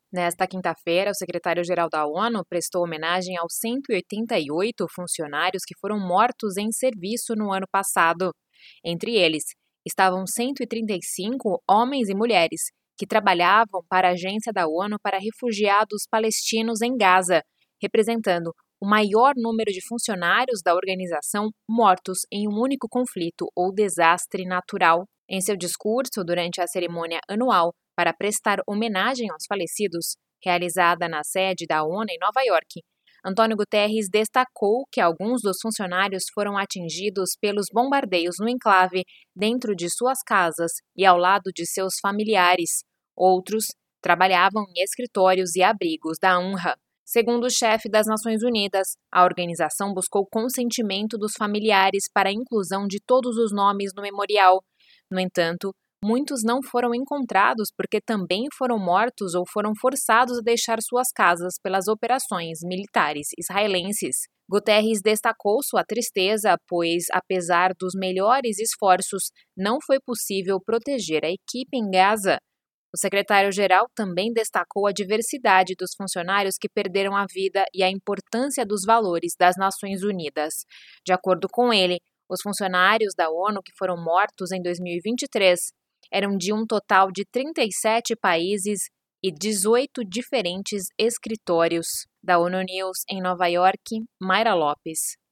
Nesta quinta-feira, o secretário-geral da ONU prestou homenagem aos 188 funcionários que foram mortos em serviço no ano passado. Entre eles, estavam 135 homens e mulheres que trabalhavam para a Agência da ONU para Refugiados Palestinos em Gaza, representando o maior número de funcionários da organização mortos em um único conflito ou desastre natural. Em seu discurso durante a cerimônia anual para prestar homenagem aos falecidos, realizada na sede da ONU em Nova York, Antônio Guterres destacou que alguns dos funcionários foram atingidos pelos bombardeios no enclave dentro de suas casas e ao lado de seus familiares. Outros trabalhavam em escritórios e abrigos da UNRWA. Segundo o chefe das Nações Unidas, a organização buscou consentimento dos familiares para a inclusão de todos os nomes no memorial. No entanto, muitos não foram encontrados porque também foram mortos ou foram forçados a deixar suas casas pelas operações militares israelenses. Guterres destacou sua tristeza, pois, apesar dos melhores esforços, não foi possível proteger a equipe em Gaza. O secretário-geral também destacou a diversidade dos funcionários que perderam a vida e a importância dos valores das Nações Unidas. De acordo com ele, os funcionários da ONU que foram mortos em 2023 eram de um total de 37 países e 18 diferentes escritórios. Da ONU News em Nova York, Mayra Lopes.